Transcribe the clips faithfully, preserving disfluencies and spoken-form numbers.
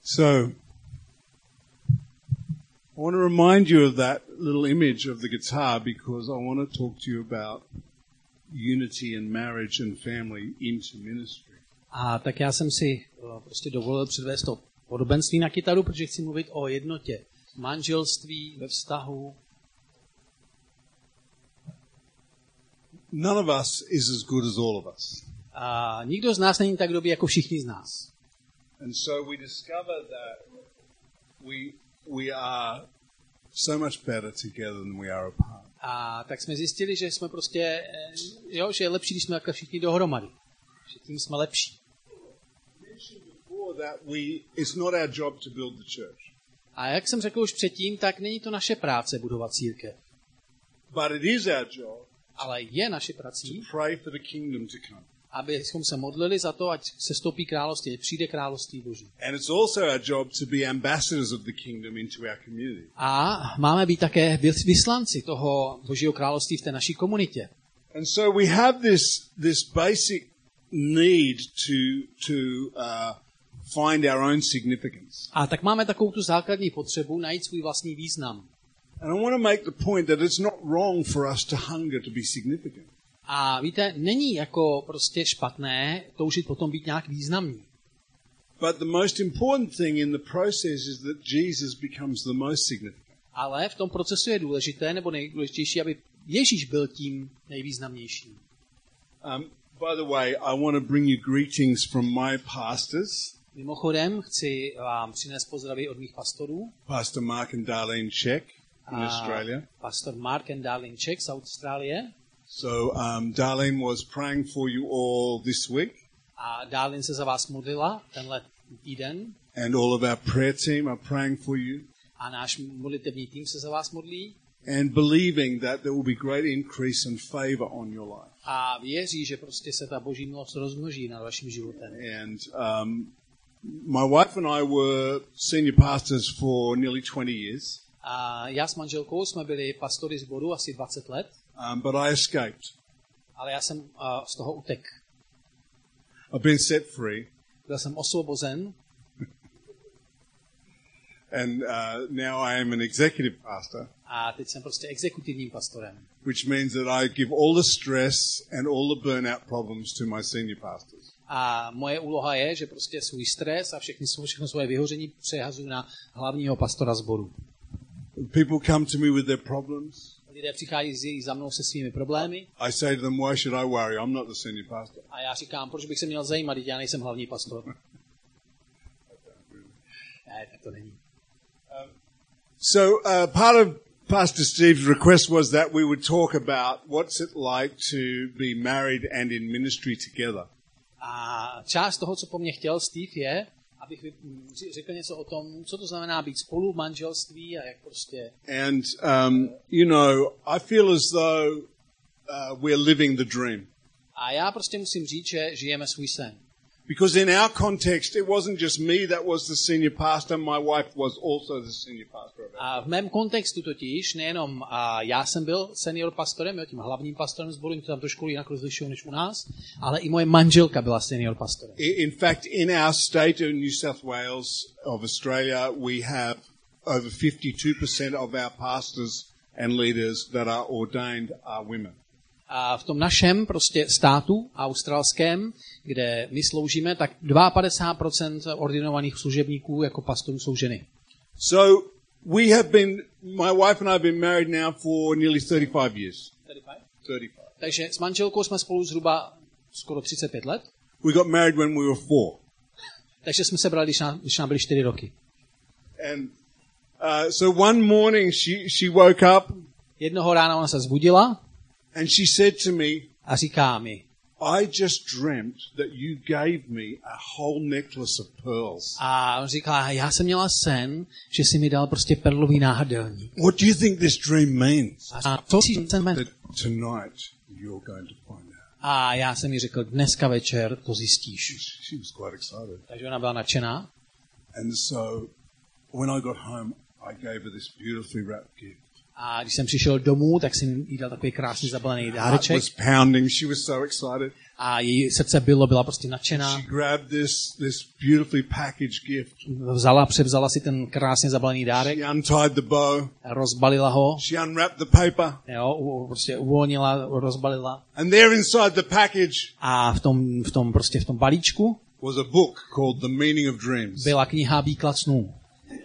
So, I want to remind you of that little image of the guitar because I want to talk to you about unity and marriage and family into ministry. A tak já jsem si uh, prostě dovolil předvést to podobenství na kytaru, protože chci mluvit o jednotě manželství ve vztahu. None of us is as good as all of us. A nikdo z nás není tak dobrý jako všichni z nás. And so we discover that we we are so much better together than we are apart. A tak jsme zjistili, že jsme prostě, jo, že je lepší, když jsme takhle všichni dohromady. Že tím jsme lepší. A jak jsem řekl už předtím, tak není to naše práce budovat církev. But it is our job. Ale je naše prací, to pray for the kingdom to come. Abychom se modlili za to, ať se stoupí království, ať přijde království Boží. And it's also our job to be ambassadors of the kingdom into our community. A máme být také vyslanci toho Božího království v té naší komunitě. And so we have this this basic need to to uh, find our own significance. A tak máme takovou tu základní potřebu najít svůj vlastní význam. And I want to make the point that it's not wrong for us to hunger to be significant. A víte, není jako prostě špatné toužit potom být nějak významný. But the most important thing in the process is that Jesus becomes the most significant. Ale v tom procesu je důležité, nebo nejdůležitější, aby Ježíš byl tím nejvýznamnějším. Um, by the way, I want to bring you greetings from my pastors. Mimochodem, chci vám přinést pozdravy od mých pastorů. Pastor Mark and Darlene Czech in Australia. Pastor Mark and Darlene Czech z Austrálie. So um, Darlene was praying for you all this week. A Darlene se za vás modlila tenhle týden. And all of our prayer team are praying for you. A náš modlitevní tým se za vás modlí. And believing that there will be great increase and favor on your life. A věří, že prostě se ta Boží milost rozmnoží nad vaším životem. And um, my wife and I were senior pastors for nearly twenty years. A já s manželkou jsme byli pastory sboru asi dvacet let. Um, but I escaped. Ale já jsem uh, z toho utek. I've been set free. Byl jsem osvobozen. And uh, now I am an executive pastor. A teď jsem prostě exekutivním pastorem. Which means that I give all the stress and all the burnout problems to my senior pastors. A moje úloha je, že prostě svůj stres a všechny, všechno svoje vyhoření přehazuju na hlavního pastora sboru. People come to me with their problems. Lidé přichází za mnou se svými problémy. I say to them, why should I worry? I'm not the senior pastor. A já říkám, proč bych se měl zajímat, když já nejsem hlavní pastor. Ne, tak to není. Um, so uh, part of Pastor Steve's request was that we would talk about what's it like to be married and in ministry together. A část toho, co po mně chtěl Steve, je, abych řekl něco o tom, co to znamená být spolu v manželství a jak prostě. And um, you know, I feel as though uh, we're living the dream. A já prostě musím říct, že žijeme svůj sen. Because in our context, it wasn't just me that was the senior pastor, my wife was also the senior pastor. A v mém kontextu totiž nejenom a já jsem byl senior pastorem, jo, tím hlavním pastorem sboru, to tam trošku jinak rozlišují než u nás, ale i moje manželka byla senior pastorem. In fact, in our state of New South Wales of Australia, we have over fifty-two percent of our pastors and leaders that are ordained are women. A v tom našem prostě státu australském, kde my sloužíme, tak padesát dva procent ordinovaných služebníků jako pastorů jsou ženy. So we have been, my wife and I have been married now for nearly thirty-five years. thirty-five? thirty-five. Takže s manželkou jsme spolu zhruba skoro třicet pět let. We got married when we were four. Takže jsme se brali, když nám, když nám byly čtyři roky. And uh, so one morning she she woke up. Jednoho rána ona se zbudila. And she said to me, a říká mi, I just dreamt that you gave me a whole necklace of pearls. A on říká, já jsem měla sen, že jsi mi dal prostě perlový náhrdelník. What do you think this dream means? A co si ten sen That tonight you're going to find out. A já jsem jí řekl, dneska večer to zjistíš. She was quite excited. Takže ona byla nadšená. And so when I got home, I gave her this beautifully wrapped gift. A když jsem přišel domů, tak jsem jí dal takový krásný zabalený Heart dáreček. was pounding. She was so excited. A její srdce bylo, byla prostě nadšená. She grabbed this this beautifully packaged gift. Vzala, převzala si ten krásně zabalený dárek, She untied the bow. rozbalila ho, She unwrapped the paper. jo, u- prostě uvolnila, rozbalila. And there inside the package A v tom, v tom prostě v tom balíčku was a book called The Meaning of Dreams. byla kniha Výklad snů.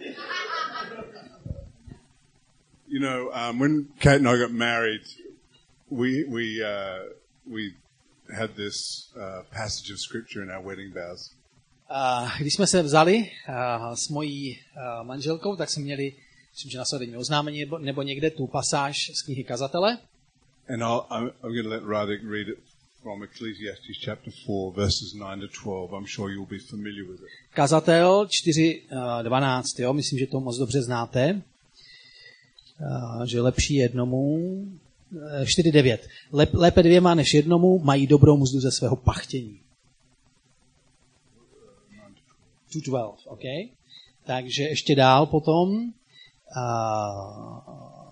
You know, um, when Kate and I got married, we we uh, we had this uh, passage of scripture in our wedding vows. A když jsme se vzali a, s mojí a, manželkou, tak jsme měli, myslím, že na svatební oznámení nebo, nebo někde tu pasáž z knihy Kazatele. And I'll, I'm, I'm going to let Radek read it from Ecclesiastes chapter four, verses nine to twelve. I'm sure you'll be familiar with it. Kazatel čtyři dvanáct, jo, myslím, že to moc dobře znáte. A, že lepší jednomu, čtyři devět. Lep, lépe dvěma než jednomu mají dobrou mzdu ze svého pachtění. two twelve, OK? Takže ještě dál potom. A,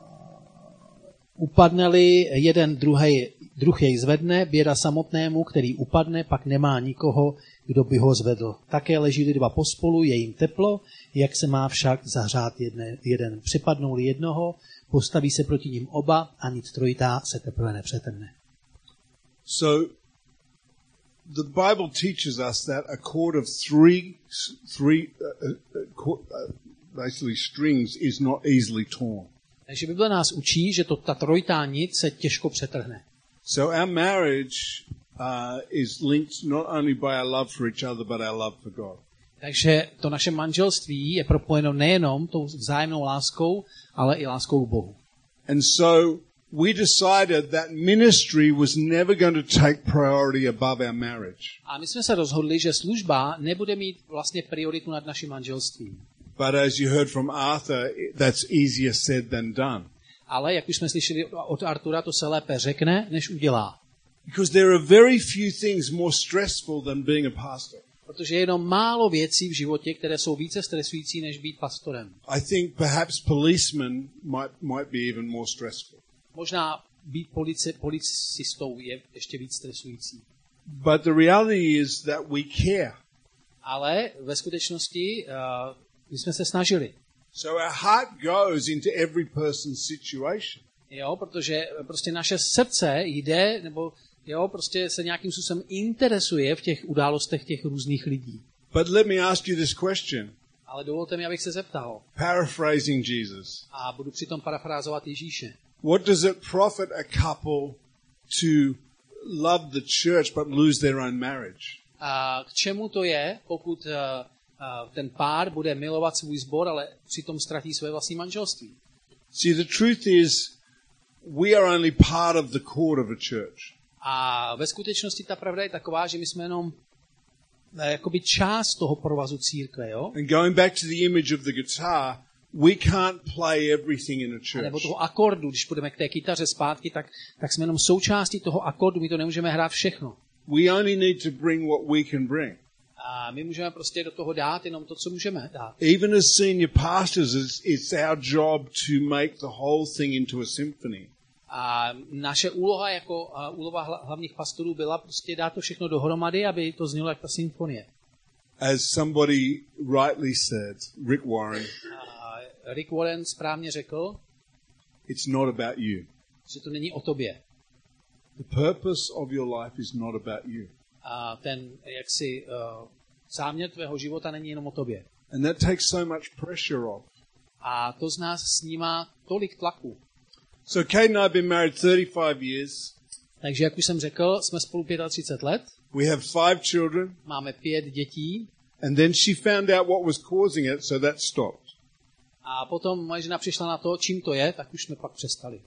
upadne-li jeden druhej, druh jej zvedne, běda samotnému, který upadne, pak nemá nikoho, kdo by ho zvedl. Také leží dva pospolu, je jim teplo, jak se má však zahřát jedne, jeden. Připadnou-li jednoho, postaví se proti ním oba, a nic trojitá se teprve nepřetrhne. So, the Bible teaches us that a cord of three, three, uh, uh, uh, basically strings is not easily torn. Takže Bible nás učí, že to, ta trojitá nit se těžko přetrhne. So our marriage uh, is linked not only by our love for each other, but our love for God. Takže to naše manželství je propojeno nejenom tou vzájemnou láskou, ale i láskou k Bohu. And so we decided that ministry was never going to take priority above our marriage. A my jsme se rozhodli, že služba nebude mít vlastně prioritu nad naším manželstvím. But as you heard from Arthur, that's easier said than done. Ale jak už jsme slyšeli od Artura, to se lépe řekne, než udělá. Because there are very few things more stressful than being a pastor. Protože je jenom málo věcí v životě, které jsou více stresující, než být pastorem. I think perhaps policemen might might be even more stressful. Možná být polici, policistou je ještě víc stresující. But the reality is that we care. Ale ve skutečnosti uh, my jsme se snažili. So our heart goes into every person's situation. Jo, protože prostě naše srdce jde, nebo jo, prostě se nějakým způsobem interesuje v těch událostech těch různých lidí. But let me ask you this question. Ale dovolte mi, abych se zeptal. Paraphrasing Jesus. A budu přitom parafrázovat Ježíše. What does it profit a couple to love the church but lose their own marriage? A k čemu to je, pokud uh, uh, ten pár bude milovat svůj sbor, ale přitom ztratí své vlastní manželství? See, the truth is, we are only part of the cord of a church. A ve skutečnosti ta pravda je taková, že my jsme jenom eh, jakoby část toho provazu církve, jo? And going back to the image of the guitar, we can't play everything in a A nebo church. toho akordu, když půjdeme k té kytaře zpátky, tak, tak jsme jenom součástí toho akordu, my to nemůžeme hrát všechno. We only need to bring what we can bring. A my můžeme prostě do toho dát jenom to, co můžeme dát. Even as senior pastors, it's, it's our job to make the whole thing into a symphony. A naše úloha jako uh, úloha hla, hlavních pastorů byla prostě dát to všechno dohromady, aby to znělo jak ta symfonie. As somebody rightly said, Rick Warren, A Rick Warren správně řekl, it's not about you. že to není o tobě. The purpose of your life is not about you. A ten jaksi uh, záměr tvého života není jenom o tobě. And that takes so much pressure off. A to z nás snímá tolik tlaku. So Kate and I have been married thirty-five years. Takže, jak už jsem řekl, jsme spolu třicet pět let, We have five children. máme pět dětí And then she found out what was causing it, so that stopped. a potom moje žena přišla na to, čím to je, tak už jsme pak přestali.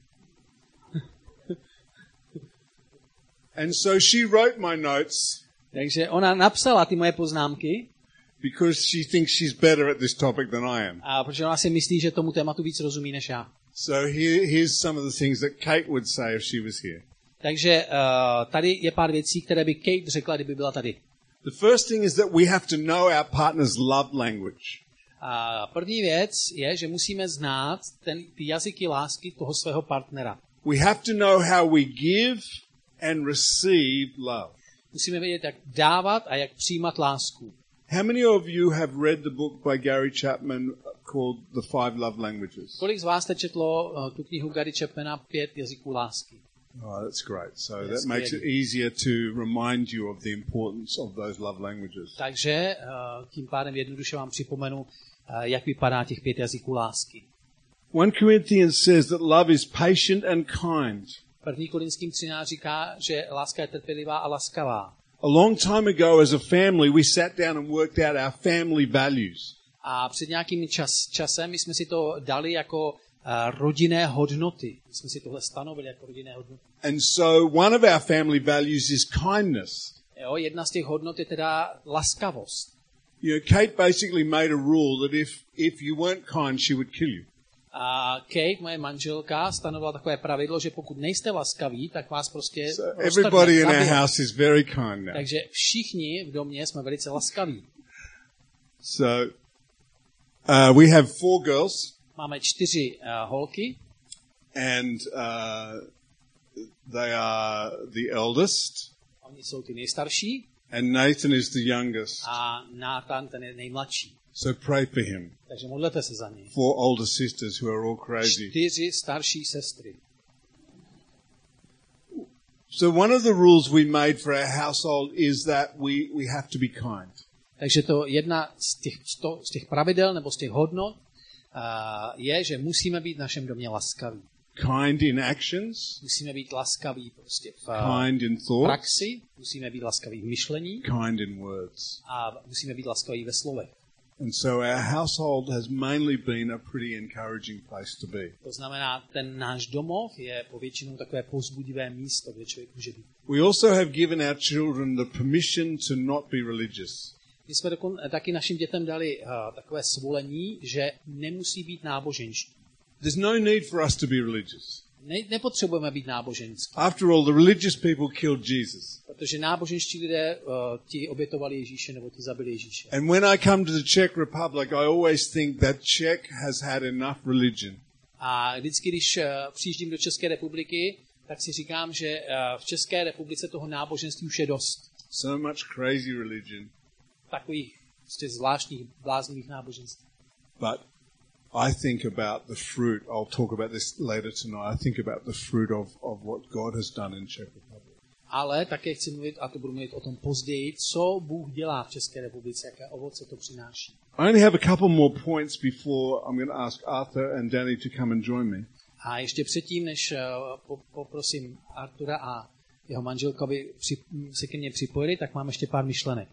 And so she wrote my notes Takže ona napsala ty moje poznámky, because she thinks she's better at this topic than I am. a protože ona si myslí, že tomu tématu víc rozumí než já. So here, here's some of the things that Kate would say if she was here. Takže uh, tady je pár věcí, které by Kate řekla, kdyby byla tady. The first thing is that we have to know our partner's love language. A první věc je, že musíme znát ten, ty jazyky lásky toho svého partnera. We have to know how we give and receive love. Musíme vědět, jak dávat a jak přijímat lásku. How many of you have read the book by Gary Chapman called The Five Love Languages? Kolik z vás jste četlo uh, tu knihu Gary Chapmana Pět jazyků lásky? Oh, that's great. So That's that makes it easier to remind you of the importance of those love languages. Takže uh, tím pádem jednoduše vám připomenu, uh, jak vypadá těch pět jazyků lásky. First Corinthians says that love is patient and kind. První Korinským třináct říká, že láska je trpělivá a laskavá. A long time ago as a family we sat down and worked out our family values. A před nějakým čas, časem my jsme si to dali jako uh, rodinné hodnoty. My jsme si tohle stanovili jako rodinné hodnoty. And so one of our family values is kindness. Jo, jedna z těch hodnot je teda laskavost. You know, Kate basically made a rule that if if you weren't kind, she would kill you. A Kate, moje manželka, stanovila takové pravidlo, že pokud nejste laskaví, tak vás prostě So everybody in our house is very kind now. Takže všichni v domě jsme velice laskaví. So uh, we have four girls. Máme čtyři uh, holky. And uh, they are the eldest. Oni jsou ty nejstarší. And Nathan is the youngest. A Nathan ten je nejmladší. So pray for him. Takže modlete se za něj. Four older sisters who are all crazy. Čtyři starší sestry. So one of the rules we made for our household is that we, we have to be kind. Takže to jedna z těch, z těch pravidel nebo z těch hodnot uh, je, že musíme být v našem domě laskaví. Kind in actions. Musíme být laskaví prostě v Kind in thoughts. praxi, musíme být laskaví v myšlení Kind in words. a musíme být laskaví ve slovech. And so our household has mainly been a pretty encouraging place to be. To znamená, ten náš domov je povětšinou takové povzbudivé místo, kde člověk může být. We also have given our children the permission to not be religious. My jsme dokon, taky našim dětem dali uh, takové svolení, že nemusí být náboženští. There's no need for us to be religious. Ne, nepotřebujeme být náboženský. After all, the religious people killed Jesus. Protože náboženští lidé uh, ti obětovali Ježíše nebo ti zabili Ježíše. And when I come to the Czech Republic, I always think that Czech has had enough religion. A vždycky, když uh, přijíždím do České republiky, tak si říkám, že uh, v České republice toho náboženství už je dost. So much crazy religion. Takových prostě zvláštních, bláznivých náboženství. But I think about the fruit. I'll talk about this later tonight. I think about the fruit of, of what God has done in Czech Republic. Ale také chci mluvit, a to budu mluvit o tom později, co Bůh dělá v České republice, jaké ovoce to přináší. I only have a couple more points before I'm going to ask Arthur and Danny to come and join me. A ještě předtím, než uh, poprosím Artura a jeho manželku, aby při, se ke mně připojili, tak mám ještě pár myšlenek.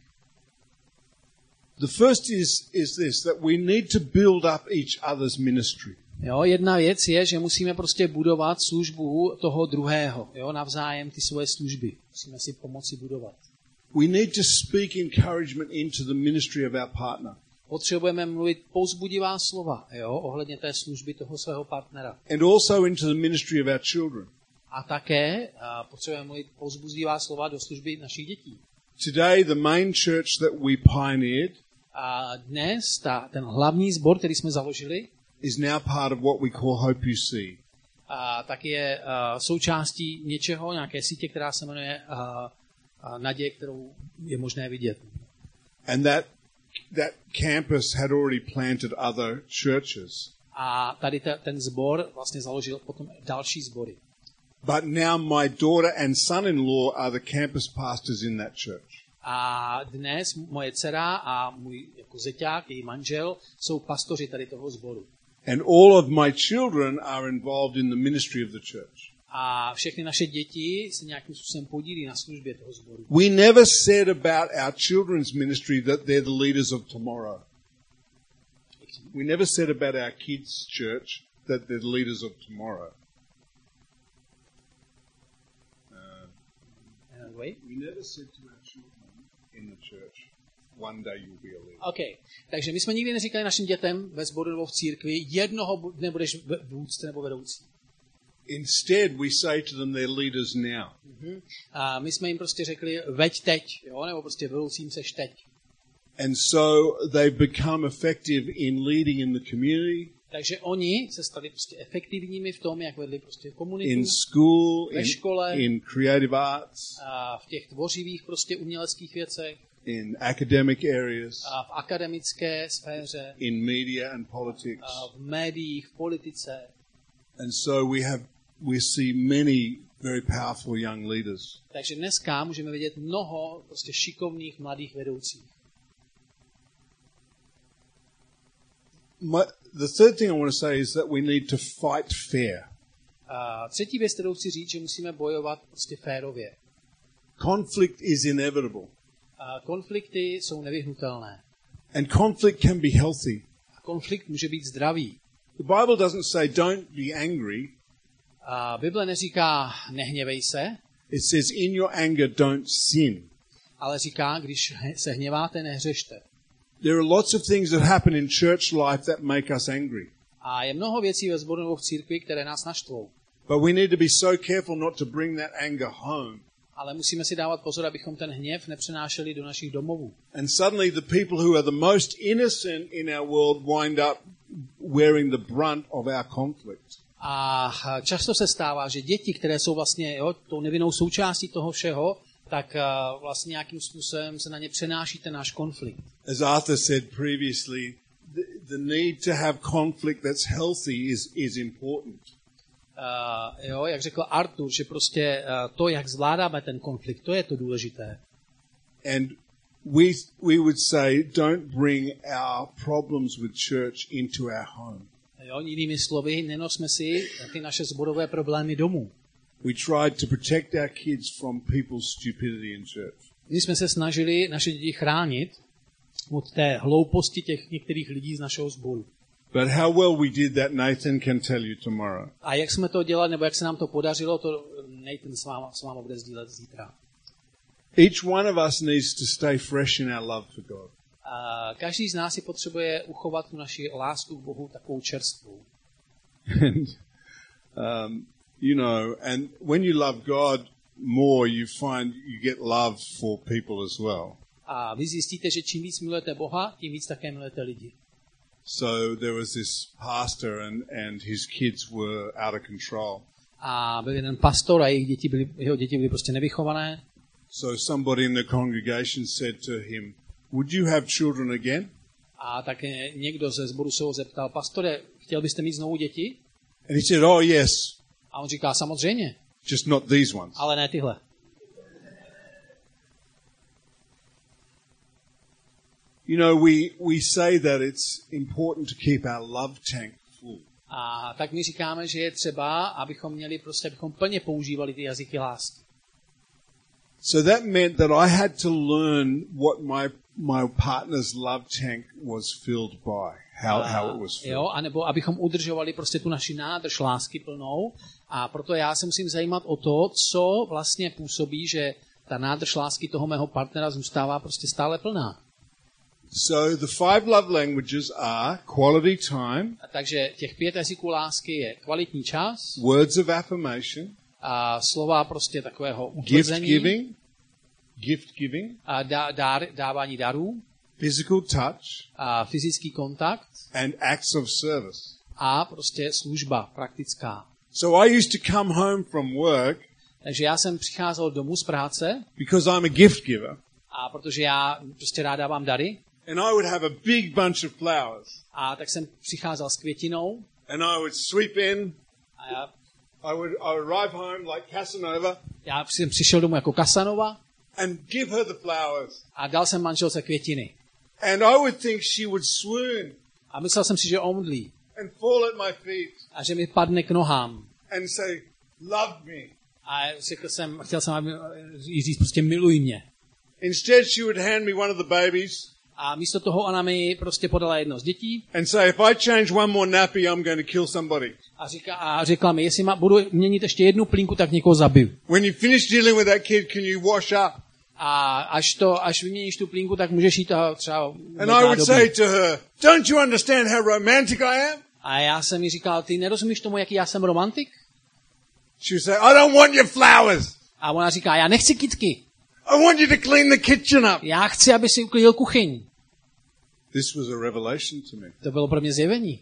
The first is, is this, that we need to build up each other's ministry. Jo, jedna věc je, že musíme prostě budovat službu toho druhého, jo, navzájem ty svoje služby. Musíme si pomoci budovat. We need to speak encouragement into the ministry of our partner. Potřebujeme mluvit povzbudivá slova, jo, ohledně té služby toho svého partnera. And also into the ministry of our children. A také a potřebujeme mluvit povzbudivá slova do služby našich dětí. Today, the main church that we pioneered A dnes ta, ten hlavní sbor, který jsme založili, is now part of what we call Hope U C. a tak je a, součástí něčeho, nějaké sítě, která se jmenuje a, a naděje, kterou je možné vidět. And that that campus had already planted other churches. A tady te, ten sbor vlastně založil potom další sbory. But now my daughter and son-in-law are the campus pastors in that church. A dnes moje dcera a můj jako zeťák, její manžel, jsou pastoři tady toho sboru. And all of my children are involved in the ministry of the church. A všechny naše děti se nějakým způsobem podílí na službě toho sboru. We never said about our children's ministry that they're the leaders of tomorrow. We never said about our kids' church that they're the leaders of tomorrow. Uh, Wait. we never said to our children in the church, one day you'll be a leader. Okay. Takže my jsme nikdy neříkali našim dětem ve sboru nebo v církvi, jednoho dne budeš vůdce nebo vedoucí. Instead, we say to them they're leaders now. Uh-huh. A my jsme jim prostě řekli, veď teď, jo, nebo prostě vedoucím seš teď. And so they've become effective in leading in the community. Takže oni se stali prostě efektivními v tom, jak vedli prostě komunitu, in school, ve škole, in, in creative arts, a v těch tvořivých prostě uměleckých věcech, in academic areas, a v akademické sféře, in media and politics. a v médiích, v politice. And so we have we see many very powerful young leaders. Takže dneska můžeme vidět mnoho prostě šikovných mladých vedoucích. My, the third thing I want to say is that we need to fight fair. A třetí věc, kterou chci říct, že musíme bojovat prostě férově. Conflict is inevitable. A konflikty jsou nevyhnutelné. And conflict can be healthy. A konflikt může být zdravý. The Bible doesn't say don't be angry. A Bible neříká nehněvej se, It says in your anger don't sin. ale říká, když se hněváte, nehřešte. There are lots of things that happen in church life that make us angry. A je mnoho věcí ve sboru nebo v církvi, které nás naštvou. But we need to be so careful not to bring that anger home. Ale musíme si dávat pozor, abychom ten hněv nepřenášeli do našich domovů. And suddenly the people who are the most innocent in our world wind up wearing the brunt of our conflict. A často se stává, že děti, které jsou vlastně jo, tou nevinnou součástí toho všeho, tak uh, vlastně nějakým způsobem se na ně přenáší ten náš konflikt. As Arthur said previously, the, the need to have conflict that's healthy is, is important. Uh, jo, jak řekl Arthur, že prostě uh, to, jak zvládáme ten konflikt, to je to důležité. And we, we would say, don't bring our problems with church into our home. Jo, jinými slovy, nenosme si ty naše zborové problémy domů. We tried to protect our kids from people's stupidity in church. My jsme se snažili naše děti chránit od té hlouposti těch některých lidí z našeho sboru. But how well we did that, Nathan can tell you tomorrow. A jak jsme to dělali, nebo jak se nám to podařilo, to Nathan s váma, s váma bude sdílet zítra. Each one of us needs to stay fresh in our love for God. A každý z nás si potřebuje uchovat tu naši lásku k Bohu takovou čerstvou. And, um, you know, and when you love God more, you find you get love for people as well. A vy zjistíte, že čím víc milujete Boha, tím víc také milujete lidi. So there was this pastor and, and his kids were out of control. A byl jeden pastor a jejich děti byly, jeho děti byly prostě nevychované. So somebody in the congregation said to him, would you have children again? A tak někdo ze sboru se ho zeptal, pastore, chtěl byste mít znovu děti? And he said, oh yes, A on říká, samozřejmě, just not these ones. ale ne tyhle. You know, we, we say that it's important to keep our love tank full. A tak my říkáme, že je třeba, abychom měli prostě, abychom plně používali ty jazyky lásky. So that meant that I had to learn what my my partner's love tank was filled by, how, A, how it was filled. jo, anebo abychom udržovali prostě tu naši nádrž lásky plnou. A proto já se musím zajímat o to, co vlastně působí, že ta nádrž lásky toho mého partnera zůstává prostě stále plná. So the five love languages are quality time, A takže těch pět jazyků lásky je kvalitní čas, words of affirmation, a slova prostě takového gift utvrzení, giving, gift giving, a dá, dár, dávání darů, physical touch, a fyzický kontakt and acts of service. a prostě služba praktická. So I used to come home from work Takže já jsem přicházel domů z práce, because I'm a gift giver, a protože já prostě rád dávám dary, and I would have a big bunch of flowers, a tak jsem přicházel s květinou and I would sweep in. a já, I would, I would arrive home like Casanova já jsem přišel domů jako Kasanova and give her the flowers. a dal jsem manželce květiny. And I would think she would swoon A myslel jsem si, že omdlí and fall at my feet a že mi padne k nohám. and say, love me. A řekl jsem, chtěl jsem aby jí říct prostě miluj mě. Instead, she would hand me one of the babies A místo toho ona mi prostě podala jedno z dětí and say, if I change one more nappy, I'm going to kill somebody. a, říká, a řekla mi, jestli má, budu měnit ještě jednu plínku, tak někoho zabiju. When you finish dealing with that kid, can you wash up? A až, to, až vyměníš tu plínku, tak můžeš jít a třeba... And I would say to her, don't you understand how romantic I am? A já jsem mi říkal, ty nerozumíš tomu, jaký já jsem romantik? She would say, I don't want your flowers. A ona říká, já nechci kytky. I want you to clean the kitchen up. Já chci, aby si uklidil kuchyň. This was a revelation to me. To bylo pro mě zjevení.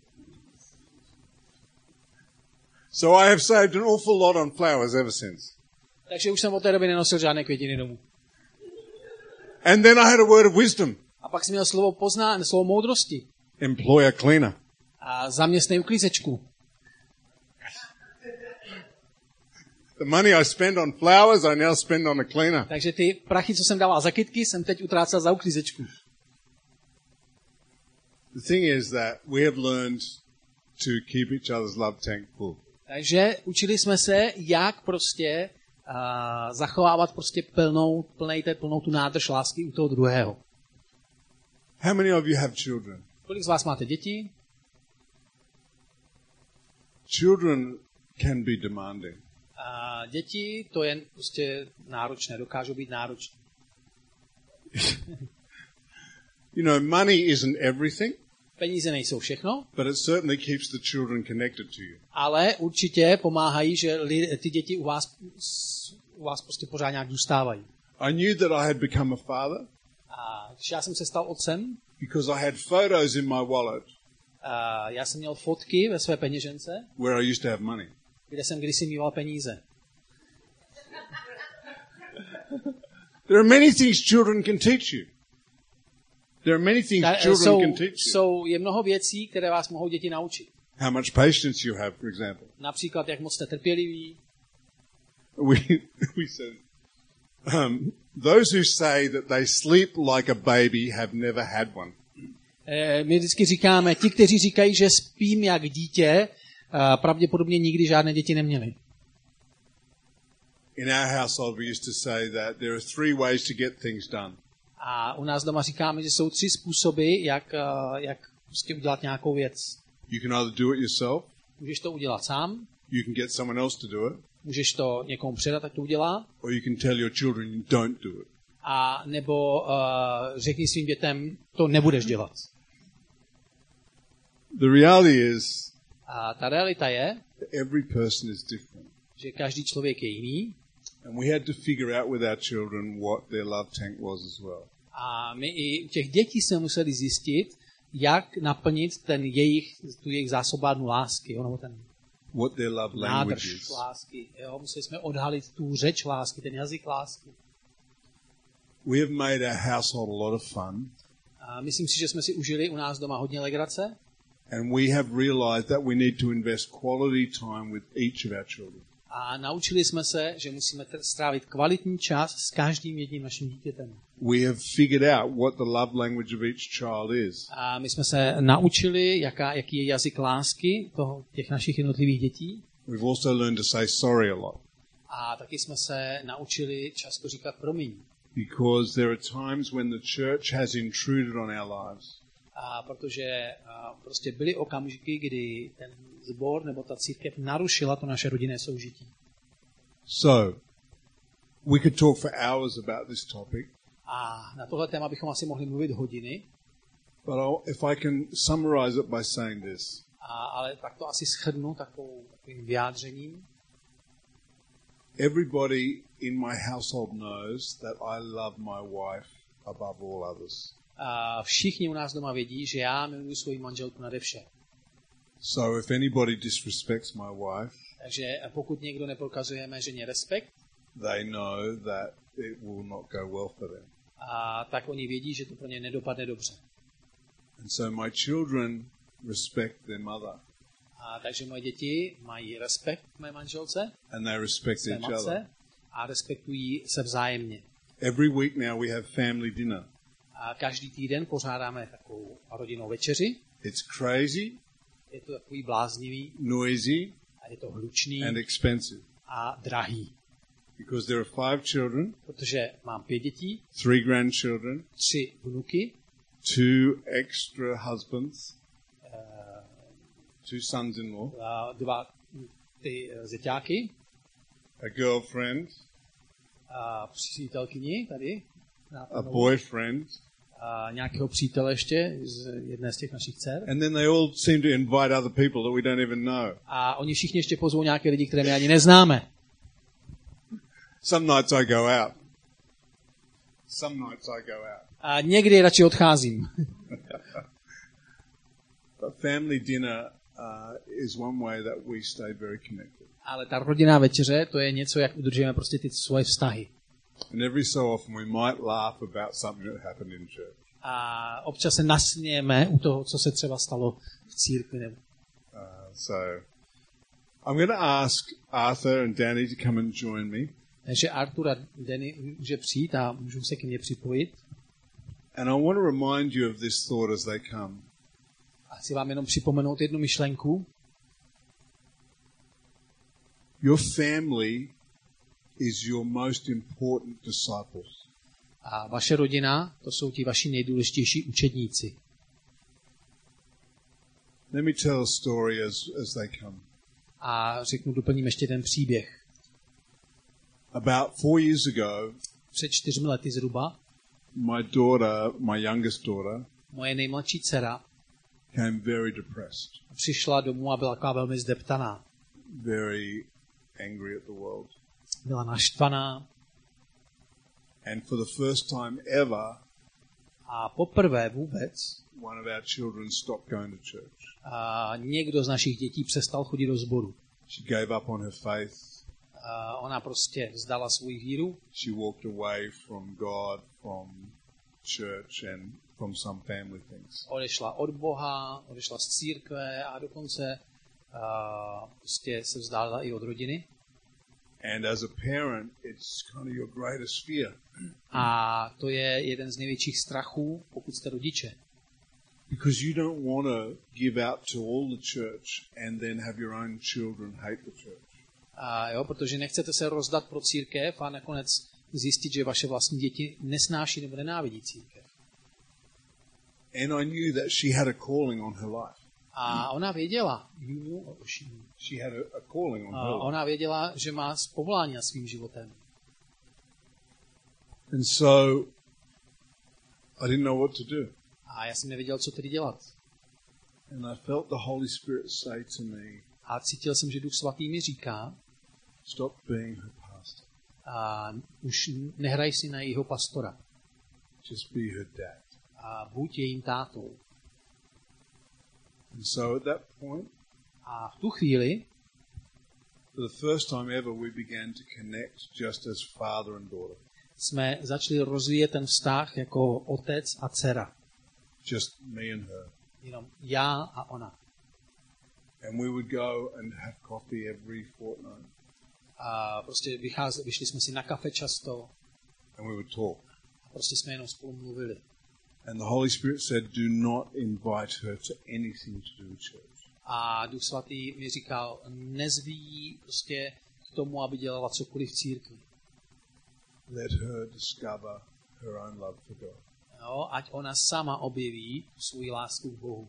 So I have saved an awful lot on flowers ever since. Takže už jsem od té doby nenosil žádné květiny domů. And then I had a word of wisdom. A pak jsem měl slovo poznání, slovo moudrosti. Employ a cleaner. A zaměstnej uklízečku. The money I spend on flowers, I now spend on a cleaner. Takže ty prachy, co jsem dával za kytky, jsem teď utrácel za uklízečku. The thing is that we have learned to keep each other's love tank full. Takže učili jsme se, jak prostě uh, zachovávat prostě plnou, plnej, plnou tu nádrž lásky u toho druhého. How many of you have children? Kolik z vás máte děti? Children can be demanding. Uh, děti, to je prostě náročné, dokážou být náročné. You know, money isn't everything. Peníze nejsou všechno, But it certainly keeps the children connected to you. ale určitě pomáhají, že li, ty děti u vás, u vás prostě pořád nějak zůstávají. I knew that I had become a father A když já jsem se stal otcem, because I had photos in my wallet a já jsem měl fotky ve své peněžence, where I used to have money. kde jsem kdysi mýval peníze. There are many things children can teach you. There are many things Ta, children jsou, can teach you. jsou, je mnoho věcí, které vás mohou děti naučit. How much patience you have, for example. Například, jak moc jste trpěliví. We, we said, um, those who say that they sleep like a baby have never had one. E, my vždycky říkáme, ti, kteří říkají, že spím jak dítě, a pravděpodobně nikdy žádné děti neměli. In our household we used to say that there are three ways to get things done. A u nás doma říkáme, že jsou tři způsoby, jak, jak prostě udělat nějakou věc. You can either do it yourself, Můžeš to udělat sám, you can get someone else to do it, můžeš to někomu předat, tak to udělá, or you can tell your children don't do it. a nebo uh, řekni svým dětem, to nebudeš dělat. The reality is A ta realita je, that every person is different. že každý člověk je jiný And we had to figure out with our children what their love tank was as well. a my i u těch dětí jsme museli zjistit, jak naplnit ten jejich, tu jejich zásobárnu lásky, jo, nebo ten What their love language nádrž is. lásky. Jo, museli jsme odhalit tu řeč lásky, ten jazyk lásky. We have made our household a lot of fun. A myslím si, že jsme si užili u nás doma hodně legrace. And we have realized that we need to invest quality time with each of our children. A naučili jsme se, že musíme strávit kvalitní čas s každým jedním naším dítětem. We have figured out what the love language of each child is. A my jsme se naučili, jaká, jaký je jazyk lásky toho, těch našich jednotlivých dětí. We've also learned to say sorry a lot. A taky jsme se naučili často říkat promiň. Because there are times when the church has intruded on our lives. A protože a prostě byly okamžiky, kdy ten sbor nebo ta církev narušila to naše rodinné soužití. So, we could talk for hours about this topic. A na tohle téma bychom asi mohli mluvit hodiny. But I'll, if I can summarize it by saying this. A, ale tak to asi shrnu takovou, takovým vyjádřením. Everybody in my household knows that I love my wife above all others. A všichni u nás doma vědí, že já miluji svou manželku nade vše. So if anybody disrespects my wife, Takže pokud někdo neprokazujeme ženě respekt, they know that it will not go well for them. a tak oni vědí, že to pro ně nedopadne dobře. And so my children respect their mother. A takže moje děti mají respekt k mé manželce, And they respect své each other. matce a respektují se vzájemně. Every week now we have family dinner. A každý týden pořádáme takovou rodinnou večeři. It's crazy, Je to takový bláznivý noisy, a je to hlučný and expensive. a drahý. Because there are five children, Protože mám pět dětí, three grandchildren, tři vnuky, two extra husbands, eh, two sons-in-law, a dva ty eh, zeťáky, a girlfriend, a přítelkyni tady, na- a boyfriend, a nějakého přítele ještě z jedné z těch našich dcer. and then they all seem to invite other people that we don't even know. A oni všichni ještě pozvou nějaké lidi, které my ani neznáme. Some nights I go out. Some nights I go out. A někdy radši odcházím. But family dinner uh, is one way that we stay very connected. Ale ta rodinná večeře, to je něco, jak udržujeme prostě ty svoje vztahy. And every so often we might laugh about something that happened in church. A občas se nasmějeme u toho, co se třeba stalo v církvi. Uh, so I'm going to ask Arthur and Danny to come and join me. Takže Artur a Danny může přijít a můžou se k mně připojit. And I want to remind you of this thought as they come. A chci vám jenom připomenout jednu myšlenku. Your family is your most important disciples. A vaše rodina, to jsou ti vaši nejdůležitější učedníci. Let me tell a story as, as they come. A řeknu, doplním ještě ten příběh. About four years ago, Před čtyřmi lety zhruba, my daughter, my youngest daughter, moje nejmladší dcera came very depressed, přišla domů a byla taková velmi zdeptaná. very angry at the world. Byla naštvaná And for the first time ever, a poprvé vůbec one of our children stopped going to church. a někdo z našich dětí přestal chodit do sboru. She gave up on her faith. A ona prostě vzdala svou víru, She walked away from God, from church, and from some family things. odešla od Boha, odešla z církve a dokonce a prostě se vzdálila i od rodiny. And as a parent, it's kind of your greatest fear. A to je jeden z největších strachů, pokud jste rodiče. Because you don't want to give out to all the church and then have your own children hate the church. A jo, protože nechcete se rozdat pro církev a nakonec zjistit, že vaše vlastní děti nesnáší nebo nenávidí církev. And I knew that she had a calling on her life. A ona věděla, She had a, a calling on a her life. ona věděla, že má povolání na svým životem. And so I didn't know what to do. A já jsem nevěděl, co tedy dělat. And I felt the Holy Spirit say to me, A cítil jsem, že Duch Svatý mi říká, stop being her pastor. a už nehraj si na jejího pastora. Just be her dad. A buď jejím tátou. And so at that point, A v tu chvíli, for the first time ever, we began to connect just as father and daughter. jsme začali rozvíjet ten vztah jako otec a dcera. Just me and her. Jenom já a ona. And we would go and have coffee every fortnight. A prostě vycházeli, vyšli jsme si na kafe často And we would talk. a prostě jsme jenom spolu mluvili. And the Holy Spirit said, do not invite her to anything to do with church. A Duch Svatý mi říkal, nezví ji prostě k tomu, aby dělala cokoliv v církvi. Let her discover her own love for God. Jo, ať ona sama objeví svou lásku k Bohu.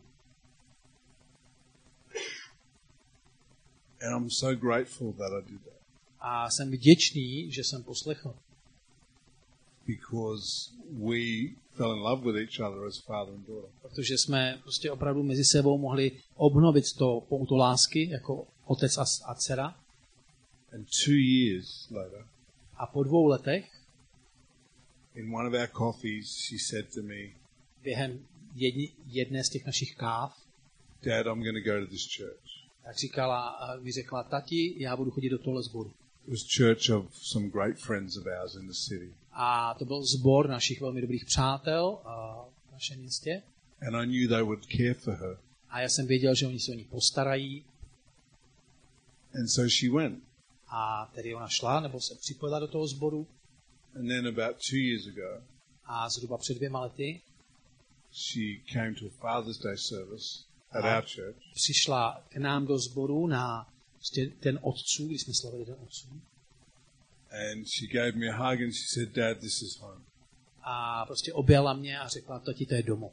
And I'm so grateful that I did that. A jsem vděčný, že jsem poslechl. Because we fell in love with each other as father and daughter. Protože jsme prostě opravdu mezi sebou mohli obnovit to pouto lásky jako otec a, a dcera. And two years later, A po dvou letech, in one of our coffees, she said to me, během jedni, jedné z těch našich káv, Dad, I'm going to go to this church. tak říkala, a mi řekla, tati, já budu chodit do tohle sboru. It was church of some great friends of ours in the city. A to byl sbor našich velmi dobrých přátel v našem městě. And I knew they would care for her. A já jsem věděl, že oni se o ní postarají. And so she went. A tedy ona šla, nebo se připojila do toho sboru. And then about two years ago, A zhruba před dvěma lety she came to a Father's Day service at a our church. přišla k nám do sboru na ten otců, když jsme slavili den otců. And she gave me a hug and she said, Dad, this is home. A prostě objala mě a řekla, tati, to je domov.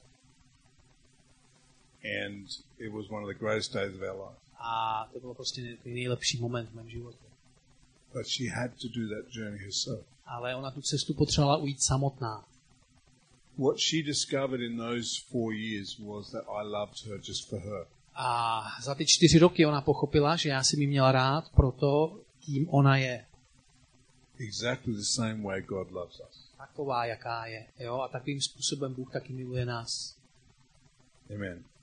And it was one of the greatest days of our life. A to byl prostě nejlepší moment v mém životě. But she had to do that journey herself. Ale ona tu cestu potřebovala ujít samotná. What she discovered in those four years was that I loved her just for her. A za ty čtyři roky ona pochopila, že já jsem ji měla rád proto, kým ona je. Exactly the same way God loves us. Taková, jaká je. Jo? A takovým způsobem Bůh taky miluje nás. Amen.